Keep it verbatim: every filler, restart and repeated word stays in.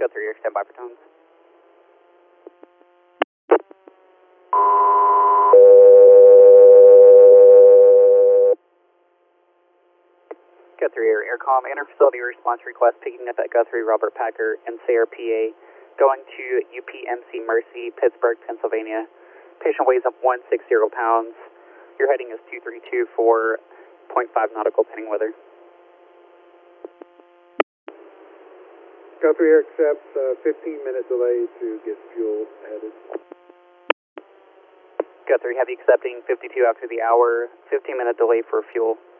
Go through your standby for tones. Guthrie Air Aircom, inter-facility response request picking up at Guthrie Robert Packer and Sayre, P A, going to U P M C Mercy, Pittsburgh, Pennsylvania. Patient weighs up one hundred sixty pounds. Your heading is two three two for point five nautical pending weather. Guthrie Air accepts uh, fifteen minute delay to get fuel added. Guthrie Heavy accepting fifty-two after the hour, fifteen minute delay for fuel.